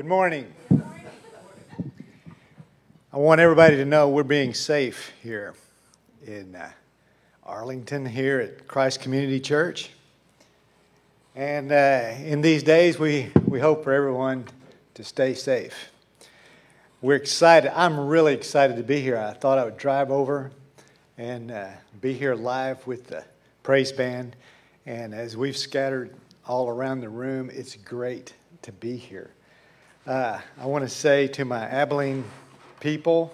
Good morning. I want everybody to know we're being safe here in Arlington, here at Christ Community Church. And in these days, we hope for everyone to stay safe. We're excited. I'm really excited to be here. I thought I would drive over and be here live with the praise band. And as we've scattered all around the room, it's great to be here. I want to say to my Abilene people,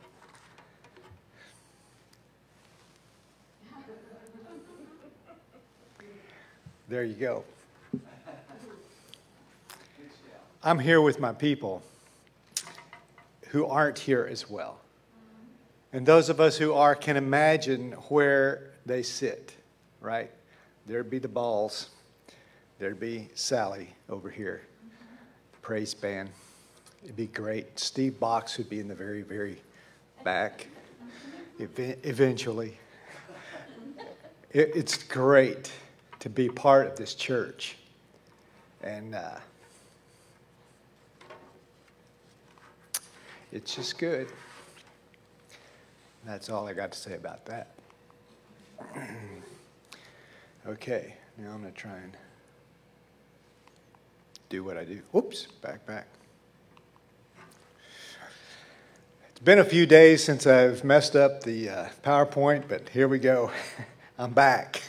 there you go. I'm here with my people who aren't here as well. And those of us who are can imagine where they sit, right? There'd be the balls. There'd be Sally over here. Praise band. It'd be great. Steve Box would be in the very, very back eventually. It's great to be part of this church. And it's just good. That's all I got to say about that. Okay, now I'm going to try and do what I do. Whoops, back. It's been a few days since I've messed up the PowerPoint, but here we go. I'm back.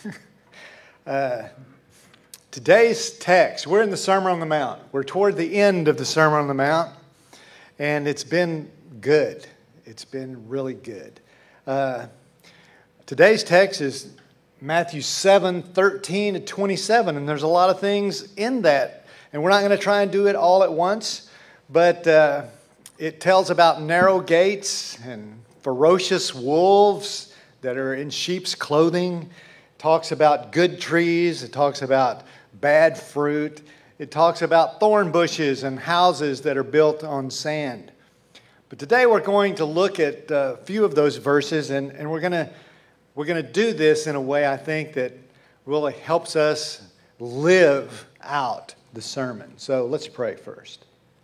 Today's text, we're in the Sermon on the Mount. We're toward the end of the Sermon on the Mount, and it's been good. It's been really good. Today's text is Matthew 7:13 to 27, and there's a lot of things in that. And we're not going to try and do it all at once, but it tells about narrow gates and ferocious wolves that are in sheep's clothing. It talks about good trees. It talks about bad fruit. It talks about thorn bushes and houses that are built on sand. But today we're going to look at a few of those verses, and we're going to do this in a way I think that really helps us live out the sermon. So let's pray first.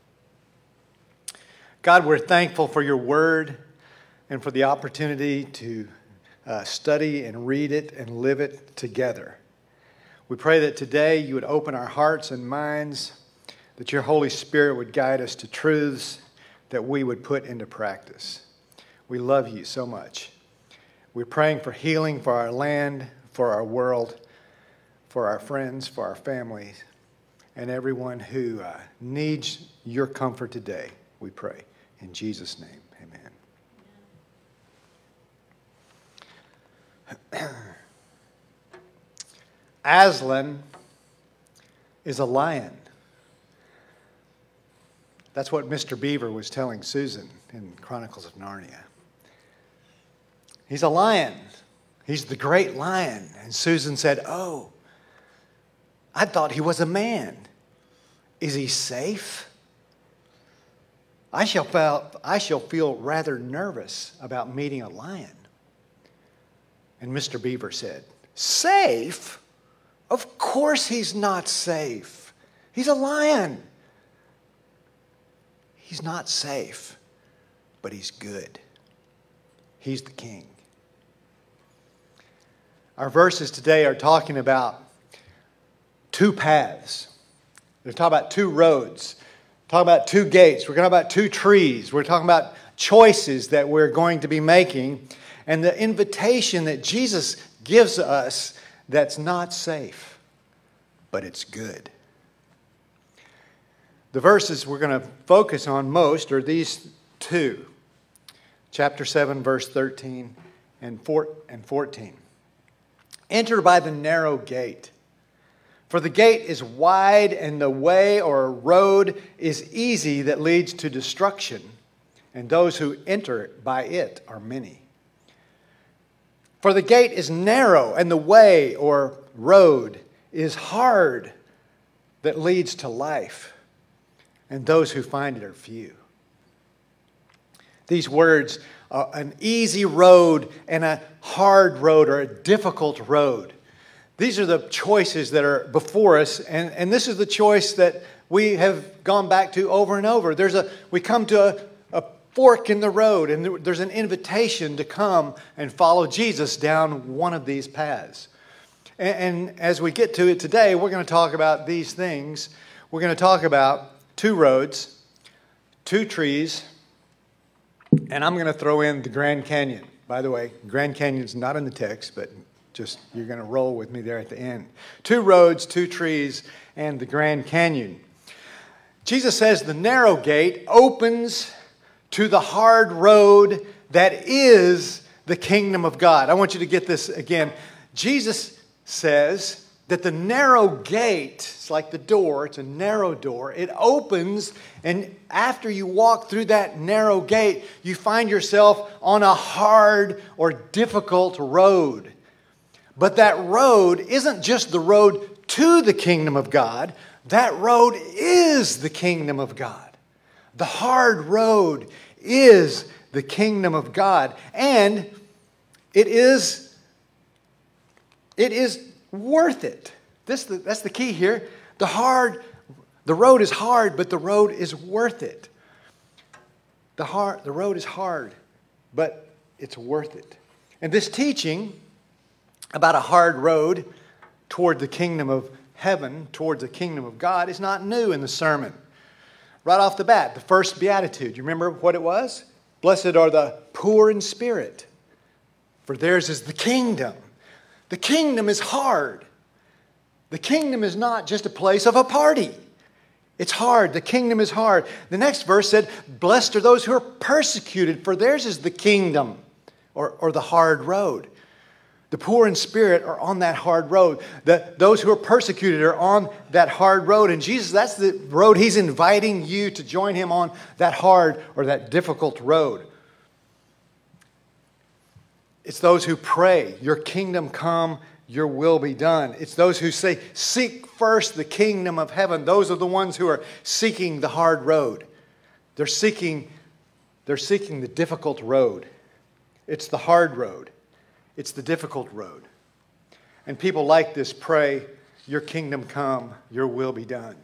God, we're thankful for your word and for the opportunity to study and read it and live it together. We pray that today you would open our hearts and minds, that your Holy Spirit would guide us to truths that we would put into practice. We love you so much. We're praying for healing for our land, for our world, for our friends, for our families, and everyone who needs your comfort today, we pray. In Jesus' name, amen. Aslan is a lion. That's what Mr. Beaver was telling Susan in Chronicles of Narnia. He's a lion. He's the great lion. And Susan said, "Oh, I thought he was a man. Is he safe? I shall feel rather nervous about meeting a lion." And Mr. Beaver said, "Safe? Of course he's not safe. He's a lion. He's not safe, but he's good. He's the king." Our verses today are talking about two paths. They're talking about two roads. Talking about two gates. We're talking about two trees. We're talking about choices that we're going to be making and the invitation that Jesus gives us that's not safe, but it's good. The verses we're going to focus on most are these two. Chapter 7, verse 13 and 14. Enter by the narrow gate. For the gate is wide and the way or road is easy that leads to destruction, and those who enter by it are many. For the gate is narrow and the way or road is hard that leads to life, and those who find it are few. These words, an easy road and a hard road or a difficult road, These are the choices that are before us, and this is the choice that we have gone back to over and over. We come to a fork in the road, and there's an invitation to come and follow Jesus down one of these paths. And as we get to it today, we're going to talk about these things. We're going to talk about 2 roads, 2 trees, and I'm going to throw in the Grand Canyon. By the way, Grand Canyon's not in the text, but just you're going to roll with me there at the end. 2 roads, 2 trees, and the Grand Canyon. Jesus says the narrow gate opens to the hard road that is the kingdom of God. I want you to get this again. Jesus says that the narrow gate, it's like the door, it's a narrow door. It opens, and after you walk through that narrow gate, you find yourself on a hard or difficult road. But that road isn't just the road to the kingdom of God. That road is the kingdom of God. The hard road is the kingdom of God. And it is worth it. That's the key here. The road is hard, but the road is worth it. The road is hard, but it's worth it. And this teaching about a hard road toward the kingdom of heaven, towards the kingdom of God, is not new in the sermon. Right off the bat, the first beatitude, you remember what it was? Blessed are the poor in spirit, for theirs is the kingdom. The kingdom is hard. The kingdom is not just a place of a party. It's hard. The kingdom is hard. The next verse said, blessed are those who are persecuted, for theirs is the kingdom, or the hard road. The poor in spirit are on that hard road. Those who are persecuted are on that hard road. And Jesus, that's the road He's inviting you to join Him on, that hard or that difficult road. It's those who pray, your kingdom come, your will be done. It's those who say, seek first the kingdom of heaven. Those are the ones who are seeking the hard road. They're seeking the difficult road. It's the hard road. It's the difficult road. And people like this pray, your kingdom come, your will be done.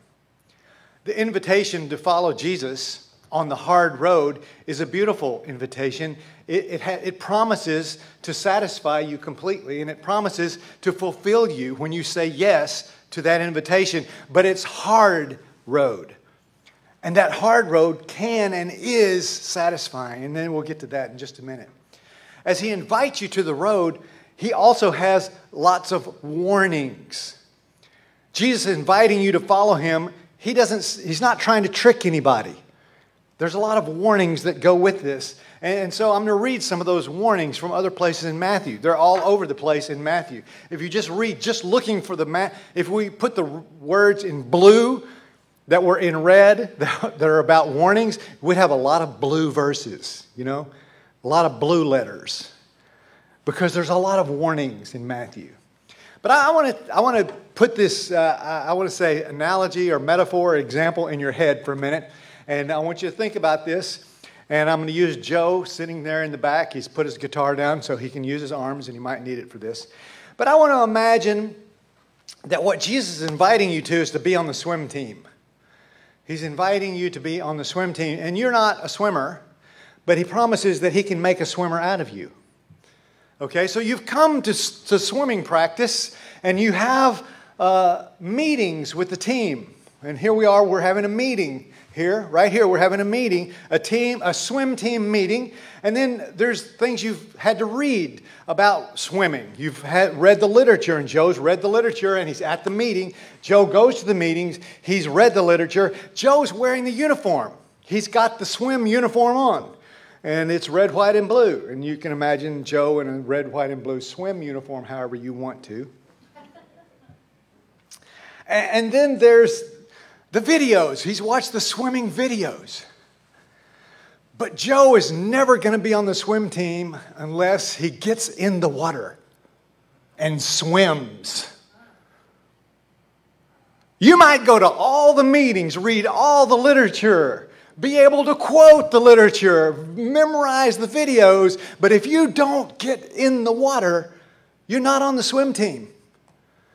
The invitation to follow Jesus on the hard road is a beautiful invitation. It promises to satisfy you completely, and it promises to fulfill you when you say yes to that invitation. But it's hard road. And that hard road can and is satisfying. And then we'll get to that in just a minute. As He invites you to the road, He also has lots of warnings. Jesus is inviting you to follow Him. He's not trying to trick anybody. There's a lot of warnings that go with this. And so I'm going to read some of those warnings from other places in Matthew. They're all over the place in Matthew. If you just read, just looking for if we put the words in blue that were in red, that are about warnings, we'd have a lot of blue verses, a lot of blue letters, because there's a lot of warnings in Matthew. But I want to put this, I want to say analogy or metaphor or example in your head for a minute. And I want you to think about this. And I'm going to use Joe sitting there in the back. He's put his guitar down so he can use his arms, and he might need it for this. But I want to imagine that what Jesus is inviting you to is to be on the swim team. He's inviting you to be on the swim team. And you're not a swimmer, but He promises that He can make a swimmer out of you. Okay, so you've come to swimming practice, and you have meetings with the team. And here we are, we're having a meeting. Right here, we're having a meeting, a swim team meeting, and then there's things you've had to read about swimming. You've read the literature, and Joe's read the literature, and he's at the meeting. Joe goes to the meetings, he's read the literature. Joe's wearing the uniform. He's got the swim uniform on, and it's red, white, and blue. And you can imagine Joe in a red, white, and blue swim uniform however you want to. And then there's the videos. He's watched the swimming videos. But Joe is never going to be on the swim team unless he gets in the water and swims. You might go to all the meetings, read all the literature, be able to quote the literature, memorize the videos, but if you don't get in the water, you're not on the swim team.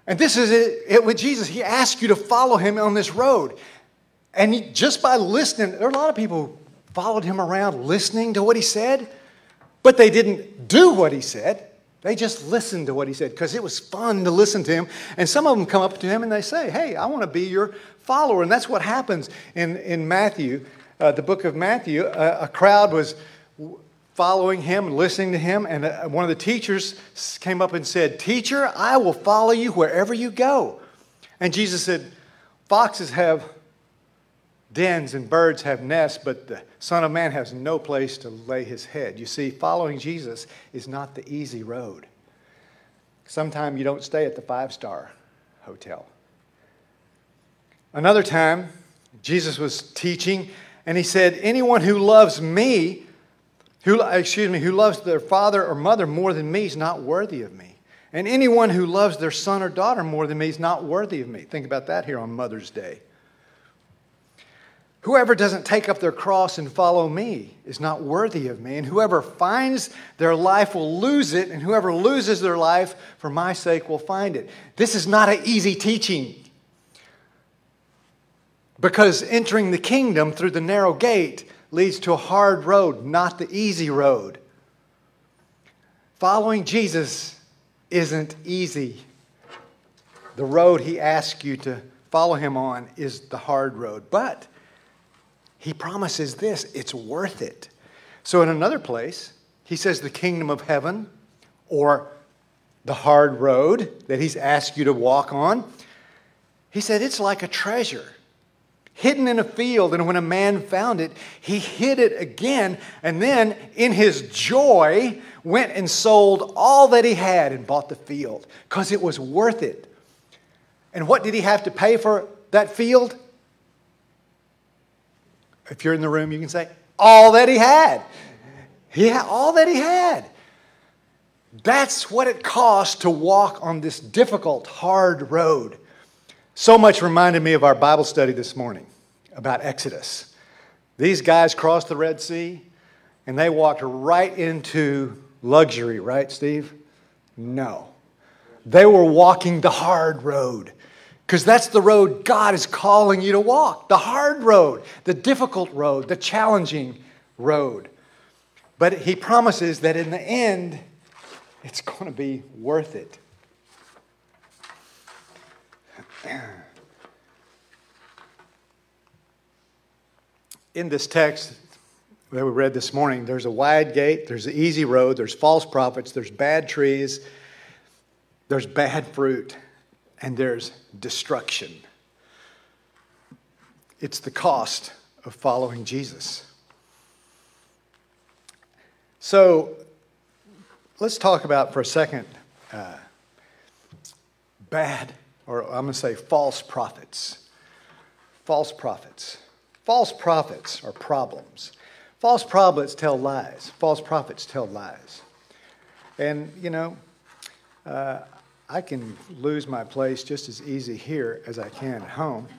And this is it with Jesus. He asks you to follow him on this road. And just by listening, there are a lot of people who followed him around listening to what he said, but they didn't do what he said. They just listened to what he said because it was fun to listen to him. And some of them come up to him and they say, hey, I want to be your follower. And that's what happens in Matthew, the book of Matthew. A crowd was following him and listening to him. And one of the teachers came up and said, Teacher, I will follow you wherever you go. And Jesus said, foxes have dens and birds have nests, but the Son of Man has no place to lay his head. You see, following Jesus is not the easy road. Sometimes you don't stay at the 5-star hotel. Another time, Jesus was teaching, and he said, anyone who loves me, who loves their father or mother more than me is not worthy of me. And anyone who loves their son or daughter more than me is not worthy of me. Think about that here on Mother's Day. Whoever doesn't take up their cross and follow me is not worthy of me. And whoever finds their life will lose it. And whoever loses their life for my sake will find it. This is not an easy teaching. Because entering the kingdom through the narrow gate leads to a hard road, not the easy road. Following Jesus isn't easy. The road he asks you to follow him on is the hard road. But he promises this, it's worth it. So in another place, he says the kingdom of heaven, or the hard road that he's asked you to walk on, he said it's like a treasure hidden in a field, and when a man found it, he hid it again, and then in his joy went and sold all that he had and bought the field, because it was worth it. And what did he have to pay for that field? If you're in the room, you can say, all that he had. All that he had. That's what it cost to walk on this difficult, hard road. So much reminded me of our Bible study this morning about Exodus. These guys crossed the Red Sea, and they walked right into luxury, right, Steve? No. They were walking the hard road. Because that's the road God is calling you to walk. The hard road, the difficult road, the challenging road. But he promises that in the end, it's going to be worth it. In this text that we read this morning, there's a wide gate, there's an easy road, there's false prophets, there's bad trees, there's bad fruit. And there's destruction. It's the cost of following Jesus. So let's talk about for a second bad, or I'm going to say false prophets. False prophets. False prophets are problems. False prophets tell lies. False prophets tell lies. And, I can lose my place just as easy here as I can at home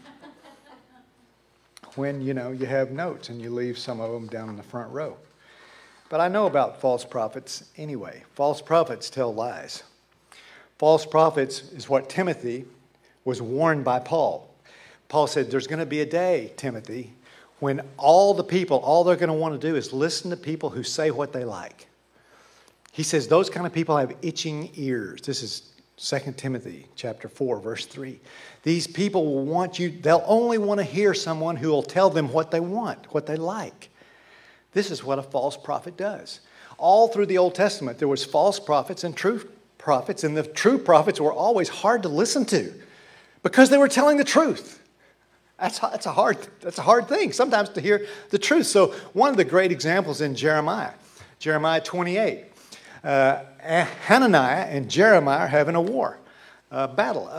when, you have notes and you leave some of them down in the front row. But I know about false prophets anyway. False prophets tell lies. False prophets is what Timothy was warned by Paul. Paul said, there's going to be a day, Timothy, when all they're going to want to do is listen to people who say what they like. He says those kind of people have itching ears. This is 2 Timothy chapter 4, verse 3. These people will want you, they'll only want to hear someone who will tell them what they want, what they like. This is what a false prophet does. All through the Old Testament, there was false prophets and true prophets, and the true prophets were always hard to listen to because they were telling the truth. That's a hard thing sometimes to hear the truth. So one of the great examples in Jeremiah 28. Hananiah and Jeremiah are having a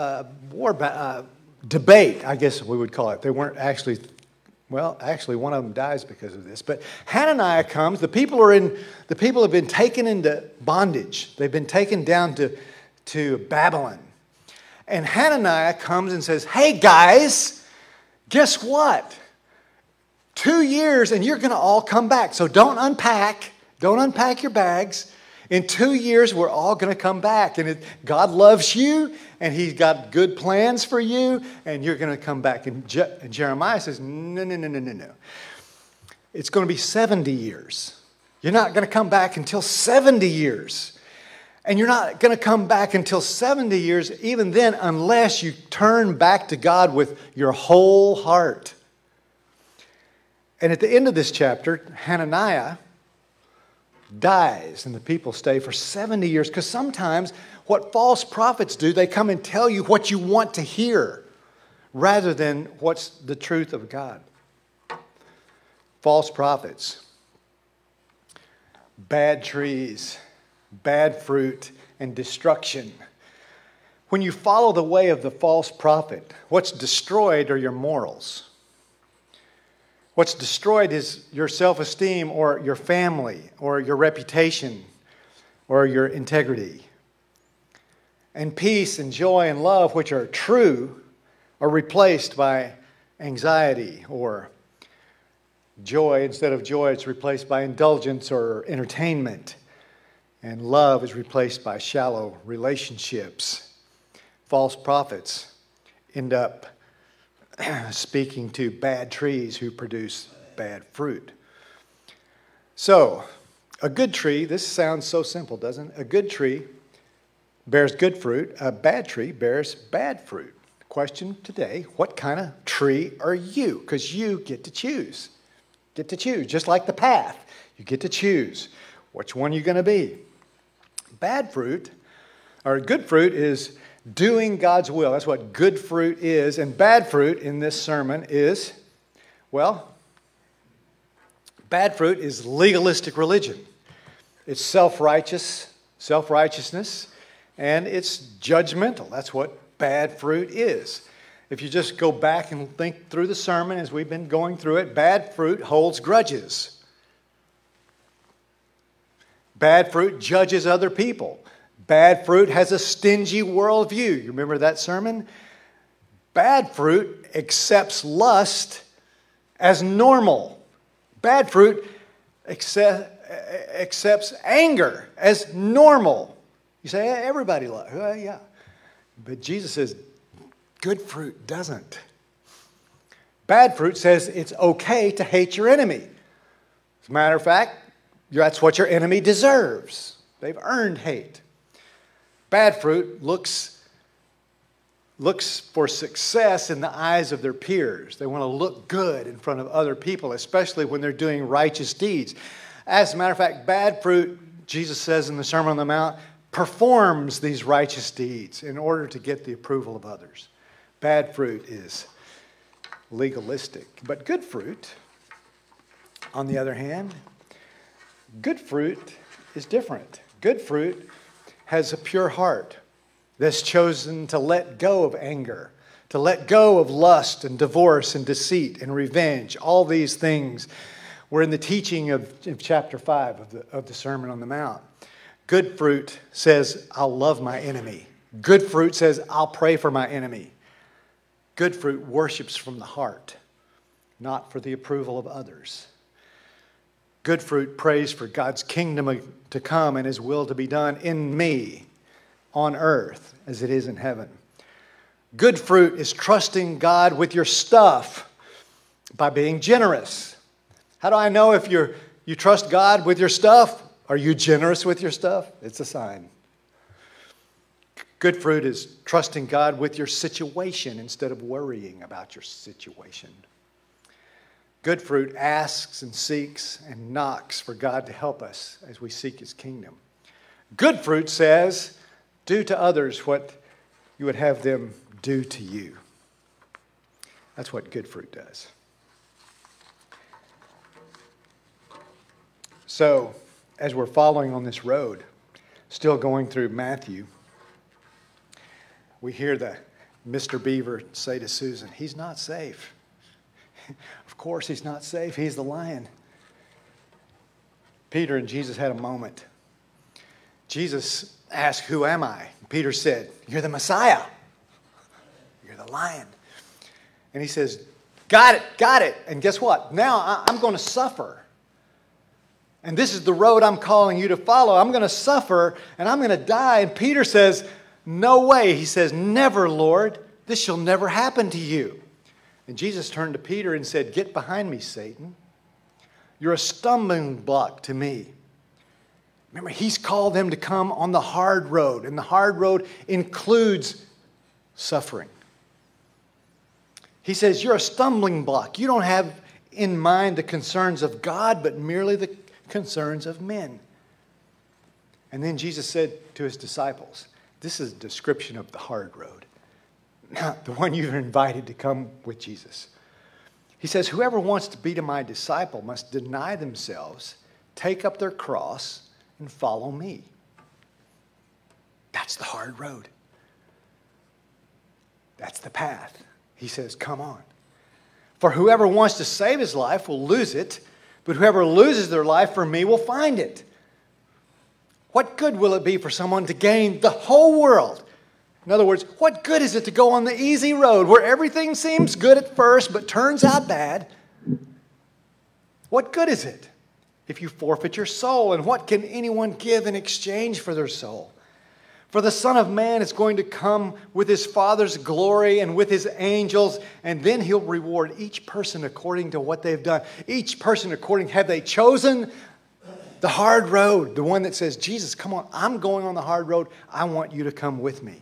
debate, I guess we would call it. They weren't actually one of them dies because of this. But Hananiah comes. The people have been taken into bondage. They've been taken down to Babylon. And Hananiah comes and says, hey guys, guess what? 2 years and you're going to all come back. So don't unpack your bags. In 2 years, we're all going to come back. And God loves you, and He's got good plans for you, and you're going to come back. And Jeremiah says, no, no, no, no, no, no. It's going to be 70 years. You're not going to come back until 70 years. And you're not going to come back until 70 years, even then, unless you turn back to God with your whole heart. And at the end of this chapter, Hananiah dies, and the people stay for 70 years. Because sometimes what false prophets do, they come and tell you what you want to hear, rather than what's the truth of God. False prophets, bad trees, bad fruit, and destruction. When you follow the way of the false prophet, what's destroyed are your morals. What's destroyed is your self-esteem or your family or your reputation or your integrity. And peace and joy and love, which are true, are replaced by anxiety or joy. Instead of joy, it's replaced by indulgence or entertainment. And love is replaced by shallow relationships. False prophets end up speaking to bad trees who produce bad fruit. So, a good tree, this sounds so simple, doesn't it? A good tree bears good fruit. A bad tree bears bad fruit. Question today, what kind of tree are you? Because you get to choose. Get to choose. Just like the path, you get to choose which one you're going to be. Bad fruit, or good fruit, is doing God's will. That's what good fruit is. And bad fruit in this sermon is, well, bad fruit is legalistic religion. It's self-righteousness, and it's judgmental. That's what bad fruit is. If you just go back and think through the sermon as we've been going through it, bad fruit holds grudges. Bad fruit judges other people. Bad fruit has a stingy worldview. You remember that sermon? Bad fruit accepts lust as normal. Bad fruit accepts anger as normal. You say, hey, everybody loves. Well, yeah. But Jesus says, good fruit doesn't. Bad fruit says it's okay to hate your enemy. As a matter of fact, that's what your enemy deserves. They've earned hate. Bad fruit looks for success in the eyes of their peers. They want to look good in front of other people, especially when they're doing righteous deeds. As a matter of fact, bad fruit, Jesus says in the Sermon on the Mount, performs these righteous deeds in order to get the approval of others. Bad fruit is legalistic. But good fruit, on the other hand, good fruit is different. Good fruit has a pure heart that's chosen to let go of anger, to let go of lust and divorce and deceit and revenge. All these things were in the teaching of chapter 5 of the Sermon on the Mount. Good fruit says, I'll love my enemy. Good fruit says, I'll pray for my enemy. Good fruit worships from the heart, not for the approval of others. Good fruit prays for God's kingdom to come and His will to be done in me on earth as it is in heaven. Good fruit is trusting God with your stuff by being generous. How do I know if you trust God with your stuff? Are you generous with your stuff? It's a sign. Good fruit is trusting God with your situation instead of worrying about your situation. Good fruit asks and seeks and knocks for God to help us as we seek His kingdom. Good fruit says, do to others what you would have them do to you. That's what good fruit does. So, as we're following on this road, still going through Matthew, we hear the Mr. Beaver say to Susan, he's not safe. Of course he's not safe. He's the lion. Peter and Jesus had a moment. Jesus asked, who am I? Peter said, you're the Messiah. You're the lion. And he says, got it. And guess what? Now I'm going to suffer. And this is the road I'm calling you to follow. I'm going to suffer and I'm going to die. And Peter says, no way. He says, never, Lord. This shall never happen to you. And Jesus turned to Peter and said, get behind me, Satan. You're a stumbling block to me. Remember, he's called them to come on the hard road. And the hard road includes suffering. He says, you're a stumbling block. You don't have in mind the concerns of God, but merely the concerns of men. And then Jesus said to his disciples, this is a description of the hard road, not the one you're invited to come with Jesus. He says, whoever wants to be my disciple must deny themselves, take up their cross, and follow me. That's the hard road. That's the path. He says, come on. For whoever wants to save his life will lose it, but whoever loses their life for me will find it. What good will it be for someone to gain the whole world? In other words, what good is it to go on the easy road where everything seems good at first but turns out bad? What good is it if you forfeit your soul? And what can anyone give in exchange for their soul? For the Son of Man is going to come with his Father's glory and with his angels, and then he'll reward each person according to what they've done. Each person according, have they chosen the hard road? The one that says, Jesus, come on, I'm going on the hard road. I want you to come with me.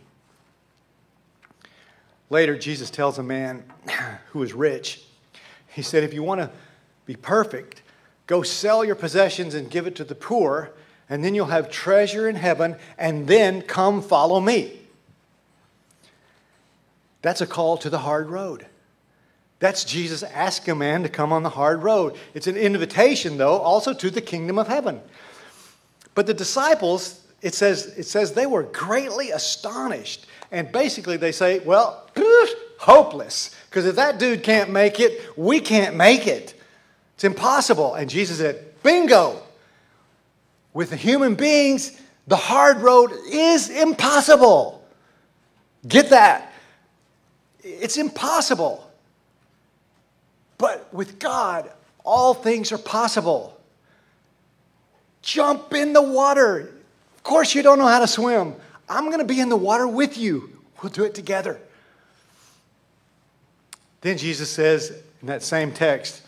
Later, Jesus tells a man who is rich, he said, if you want to be perfect, go sell your possessions and give it to the poor, and then you'll have treasure in heaven, and then come follow me. That's a call to the hard road. That's Jesus asking a man to come on the hard road. It's an invitation, though, also to the kingdom of heaven. But the disciples, it says they were greatly astonished. And basically they say, well, hopeless. Because if that dude can't make it, we can't make it. It's impossible. And Jesus said, bingo. With the human beings, the hard road is impossible. Get that? It's impossible. But with God, all things are possible. Jump in the water. Of course you don't know how to swim. I'm going to be in the water with you. We'll do it together. Then Jesus says in that same text,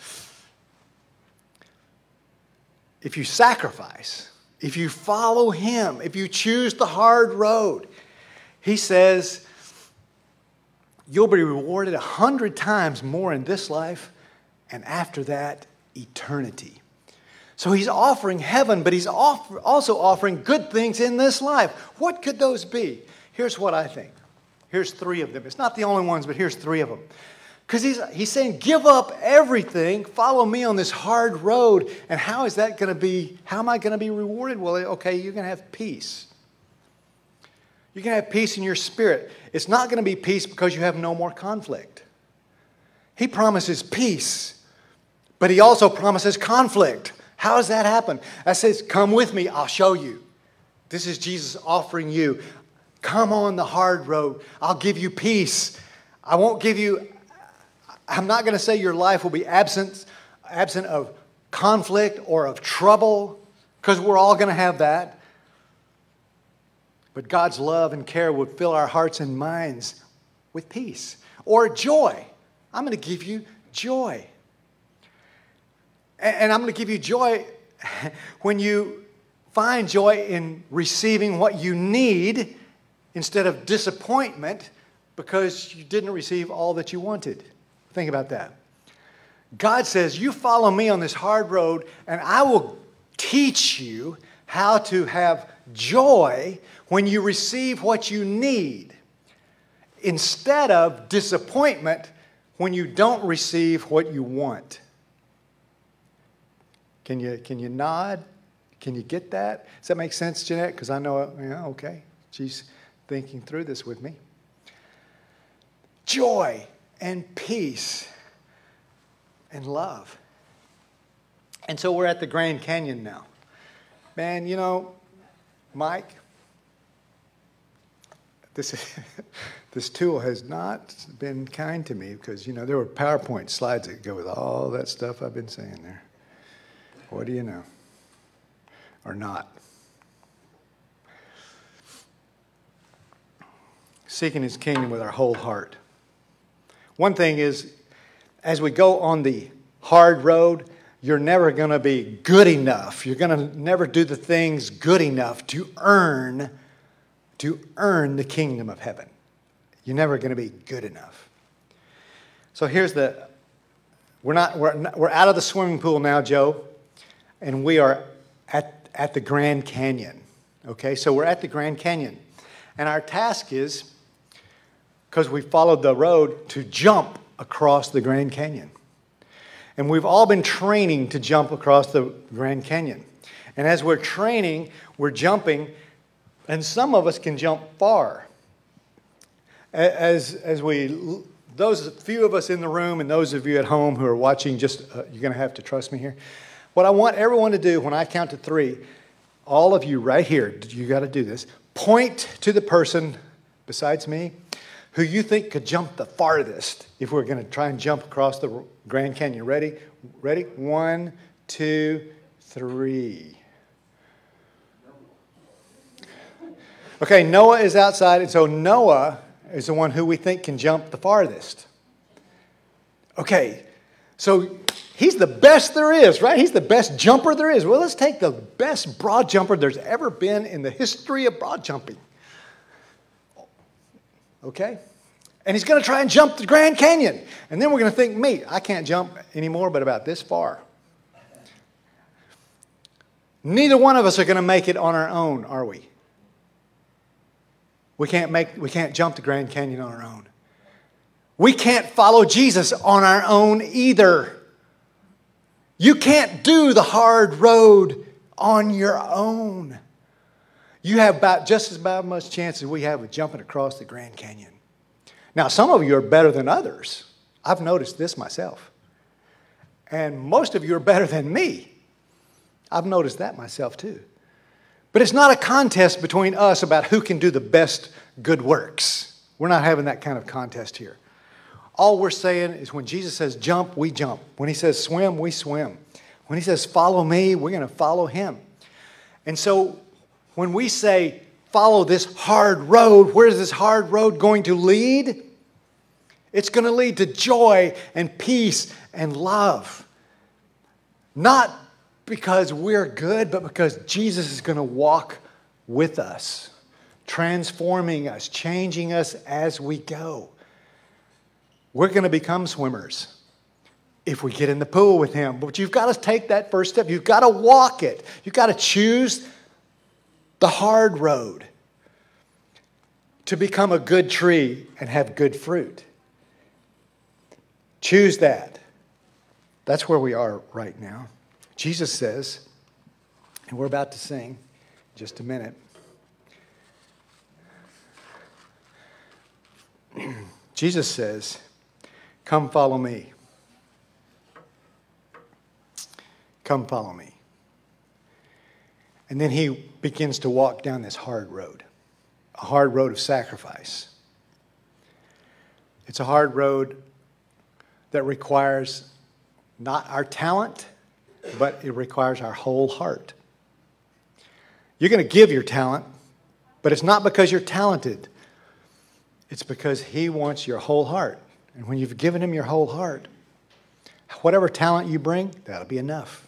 if you sacrifice, if you follow him, if you choose the hard road, he says, you'll be rewarded 100 times more in this life, and after that, eternity. So he's offering heaven, but he's also offering good things in this life. What could those be? Here's what I think. Here's 3 of them. It's not the only ones, but here's 3 of them. Because he's saying, give up everything, follow me on this hard road. And how is that going to be, how am I going to be rewarded? Well, okay, you're going to have peace. You're going to have peace in your spirit. It's not going to be peace because you have no more conflict. He promises peace, but he also promises conflict. How does that happen? I says, come with me, I'll show you. This is Jesus offering you, come on the hard road. I'll give you peace. I'm not going to say your life will be absent of conflict or of trouble, because we're all going to have that. But God's love and care would fill our hearts and minds with peace or joy. I'm going to give you joy. And I'm going to give you joy when you find joy in receiving what you need instead of disappointment because you didn't receive all that you wanted. Think about that. God says, you follow me on this hard road, and I will teach you how to have joy when you receive what you need, instead of disappointment when you don't receive what you want. Can you nod? Can you get that? Does that make sense, Jeanette? Because I know, okay, she's thinking through this with me. Joy and peace and love. And so we're at the Grand Canyon now. Man, Mike, this tool has not been kind to me because, there were PowerPoint slides that go with all that stuff I've been saying there. What do you know? or not. Seeking His kingdom with our whole heart. One thing is, as we go on the hard road, you're never going to be good enough. You're going to never do the things good enough to earn the kingdom of heaven. You're never going to be good enough. So here's we're out of the swimming pool now, Joe, and we are at the Grand Canyon. Okay, so we're at the Grand Canyon, and our task is, because we followed the road, to jump across the Grand Canyon. And we've all been training to jump across the Grand Canyon. And as we're training, we're jumping, and some of us can jump far. Those few of us in the room and those of you at home who are watching, you're going to have to trust me here. What I want everyone to do when I count to 3, all of you right here, you got to do this. Point to the person besides me who you think could jump the farthest if we're going to try and jump across the Grand Canyon. Ready? Ready? 1, 2, 3. Okay, Noah is outside, and so Noah is the one who we think can jump the farthest. Okay, so he's the best there is, right? He's the best jumper there is. Well, let's take the best broad jumper there's ever been in the history of broad jumping. Okay? And he's going to try and jump the Grand Canyon. And then we're going to think, me, I can't jump anymore but about this far. Neither one of us are going to make it on our own, are we? We can't jump the Grand Canyon on our own. We can't follow Jesus on our own either. You can't do the hard road on your own. You have just as much chance as we have of jumping across the Grand Canyon. Now, some of you are better than others. I've noticed this myself. And most of you are better than me. I've noticed that myself too. But it's not a contest between us about who can do the best good works. We're not having that kind of contest here. All we're saying is when Jesus says jump, we jump. When He says swim, we swim. When He says follow me, we're going to follow Him. And so when we say follow this hard road, where is this hard road going to lead? It's going to lead to joy and peace and love. Not because we're good, but because Jesus is going to walk with us, transforming us, changing us as we go. We're going to become swimmers if we get in the pool with Him. But you've got to take that first step. You've got to walk it. You've got to choose the hard road to become a good tree and have good fruit. Choose that. That's where we are right now. Jesus says, and we're about to sing in just a minute. Jesus says, come follow me. Come follow me. And then He begins to walk down this hard road, a hard road of sacrifice. It's a hard road that requires not our talent, but it requires our whole heart. You're going to give your talent, but it's not because you're talented. It's because He wants your whole heart. And when you've given Him your whole heart, whatever talent you bring, that'll be enough.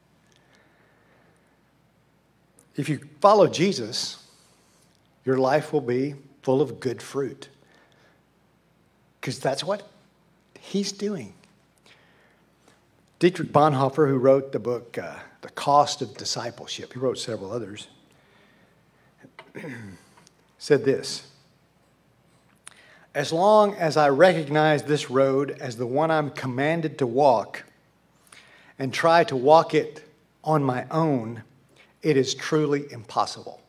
If you follow Jesus, your life will be full of good fruit. Because that's what He's doing. Dietrich Bonhoeffer, who wrote the book, The Cost of Discipleship, he wrote several others, said this: as long as I recognize this road as the one I'm commanded to walk and try to walk it on my own, it is truly impossible.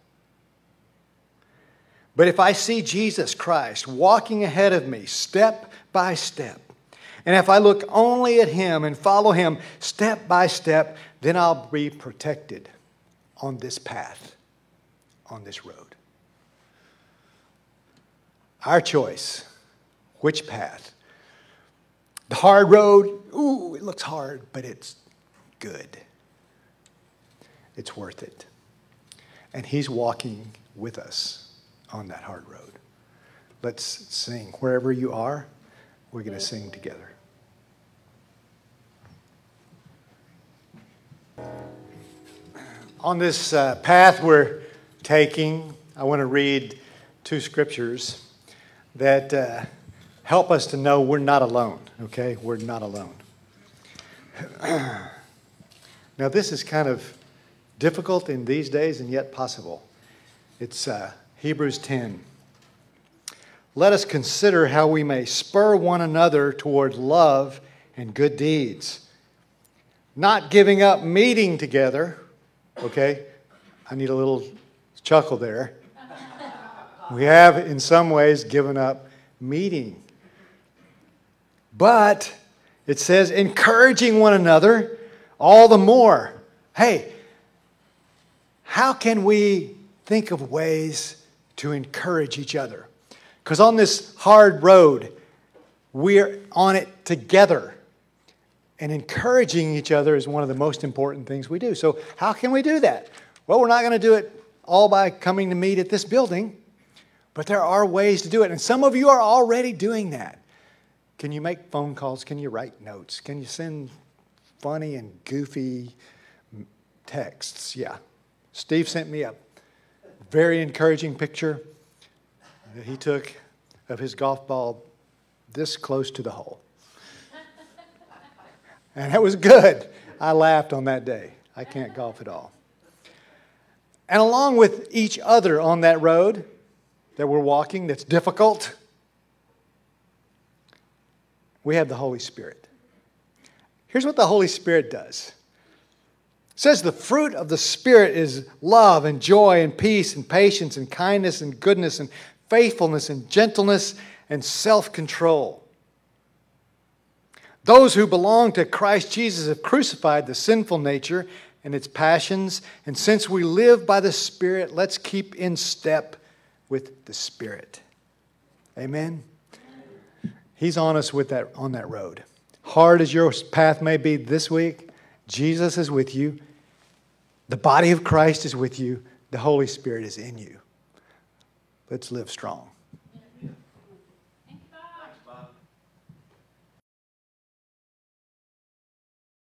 But if I see Jesus Christ walking ahead of me step by step, and if I look only at Him and follow Him step by step, then I'll be protected on this path, on this road. Our choice, which path? The hard road, ooh, it looks hard, but it's good. It's worth it. And He's walking with us on that hard road. Let's sing. Wherever you are, we're going to sing together. On this path we're taking, I want to read 2 scriptures that help us to know we're not alone, okay? We're not alone. Now, this is kind of difficult in these days and yet possible. It's Hebrews 10. Let us consider how we may spur one another toward love and good deeds, not giving up meeting together. Okay, I need a little chuckle there. We have, in some ways, given up meeting. But it says, encouraging one another all the more. Hey, how can we think of ways to encourage each other? Because on this hard road, we're on it together. And encouraging each other is one of the most important things we do. So how can we do that? Well, we're not going to do it all by coming to meet at this building, but there are ways to do it. And some of you are already doing that. Can you make phone calls? Can you write notes? Can you send funny and goofy texts? Yeah. Steve sent me a very encouraging picture that he took of his golf ball this close to the hole. And that was good. I laughed on that day. I can't golf at all. And along with each other on that road that we're walking that's difficult, we have the Holy Spirit. Here's what the Holy Spirit does. It says the fruit of the Spirit is love and joy and peace and patience and kindness and goodness and faithfulness and gentleness and self-control. Those who belong to Christ Jesus have crucified the sinful nature and its passions. And since we live by the Spirit, let's keep in step with the Spirit. Amen? He's on us with that on that road. Hard as your path may be this week, Jesus is with you. The body of Christ is with you. The Holy Spirit is in you. Let's live strong.